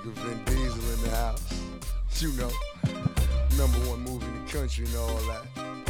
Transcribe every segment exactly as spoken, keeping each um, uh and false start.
nigga Vin Diesel in the house. You know, number one movie in the country and all that.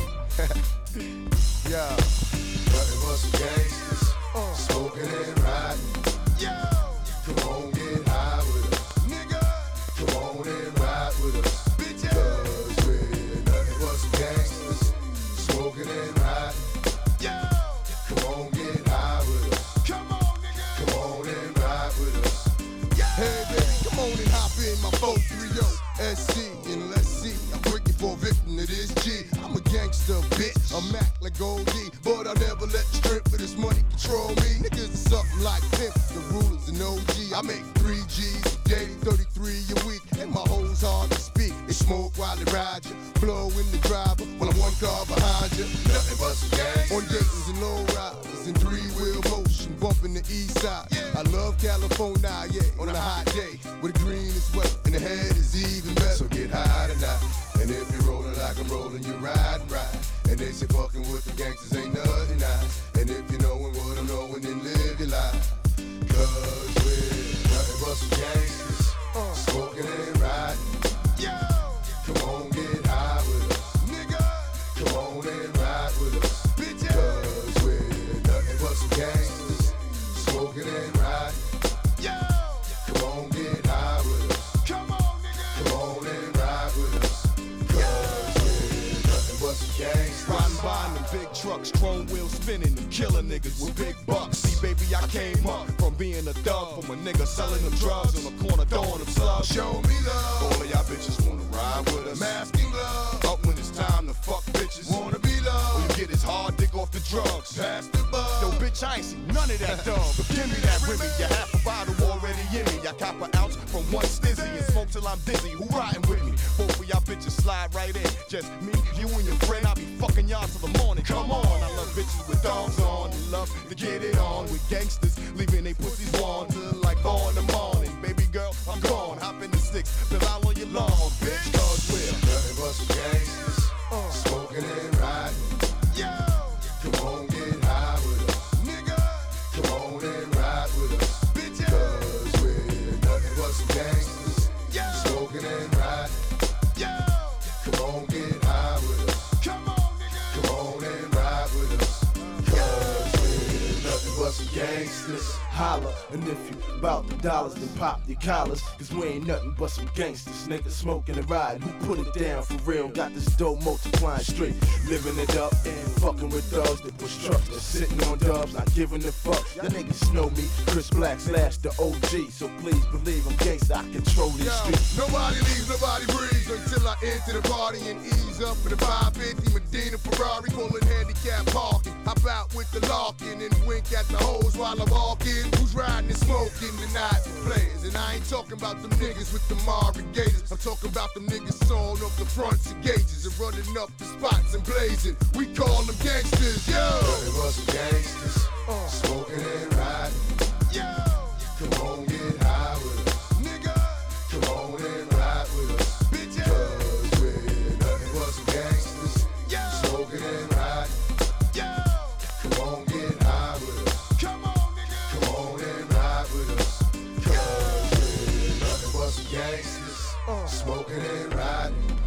Yeah. Nothing but some gangsters, uh, smoking and riding. Yo! Come on, get high with us. Nigga! Come on and ride with us. Bitches! Cause we're nothing but some gangsters, smoking and riding. Yo! Come on, get high with us. Come on, nigga! Come on and ride with us. Yeah! Hey baby, come on and hop in my four three oh S C and let's see. I'm breaking for a victim to this G. I'm a gangster, bitch. I'm act like Goldie, but I'll never let the strength of this money control me. Niggas is something like pimps, the rulers and O G. I make three G's a day, thirty-three a week, and my hoes hard to speak. They smoke while they ride you, blow in the driver while I'm one car behind you. Nothing but some gangsters. On Dayton's and low riders in three-wheel motion, bumping the east side. Yeah. I love California, yeah, on a hot day, where the green is wet and the head is even better. So get high tonight. And if you're rolling like I'm rolling, you ride and ride. And they say fucking with the gangsters ain't nothing nice. And if you knowin' what I'm knowin', then live your life. Cause we're nothing but some gangsters, Uh. smoking and riding. Yo! Come on, get high with us. Nigga! Come on and ride with us. Bitches! Cause we're nothing but some gangsters, smoking and riding. Yo! Come on, get high with us. Come on, nigga! Come on and ride with us. Cause we're nothing but some gangsters. Riding by in them big trucks, chrome wheels spinning, them killing niggas with big bucks. See, baby, I came up from being a thug, from a nigga selling them drugs on the corner, throwing them slugs. Show me love! All of y'all bitches wanna ride with us. Mask and glove! Up when it's time to fuck bitches. Wanna be All you loved! get is hard dick off the drugs. Pass the bug! Yo, bitch, I ain't seen none of that dog. But give me that Remy, you half a bottle already in me. I cop an ounce from one stizzy and smoke till I'm dizzy. Who riding with me? Both of y'all bitches slide right in. Just me, you and your friend. I'll be fucking y'all till the morning. Come on, I love bitches with dogs on. They love to get it on with gangsters, leaving they pussies warm till like four in the morning. Baby girl, I'm gone. Hop in the six, fill out on your lawn, bitch. Cause we're Nothing but some gangsters, smoking and riding. Yo! Come on, get high with us. Nigga! Come on and ride with us. Bitches! Cause we're nothing but some gangsters, Yo! smoking and riding. Yo! Come on, get high with us. Come on, nigga! Come on and ride with us. Cause we're nothing but some gangsters. Holla, and if you bout the dollars, then pop your collars. Cause we ain't nothing but some gangsters, niggas smoking and riding. Who put it down for real? Got this dough multiplying straight, living it up and fucking with thugs that push trucks, that's sitting on dubs, not giving a fuck. Y'all niggas know me, Chris Black slash the O G. So please believe I'm gangsta, I control these Yo, streets. nobody leaves, nobody breathes until I enter the party and ease up in the five fifty Medina Ferrari, pulling handicap parking. Hop out with the larkin and wink at the hoes while I walk in. Who's riding and smoking tonight? Players, and I ain't talking about them niggas with the Marvin Gators. I'm talking about them niggas sawing up the fronts and gauges and running up the spots and blazing. We call them gangsters, yo. Nothing but some gangsters, smoking and riding. Yo! Come on, get high with us. Nigga! Come on and ride with us. Bitches! Cause we're nothing but some gangsters, Yo! smoking and riding. Yo! Come on, get high with us. Come on, nigga! Come on and ride with us. Cause we're nothing but some gangsters, smoking and riding.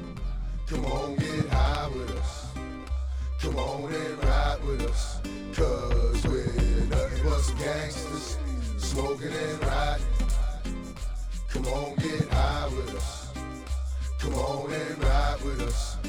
Come on, get high with us. Come on and ride with us. Cause we're nothing but some gangsters, smoking and riding. Come on, get high with us. Come on and ride with us.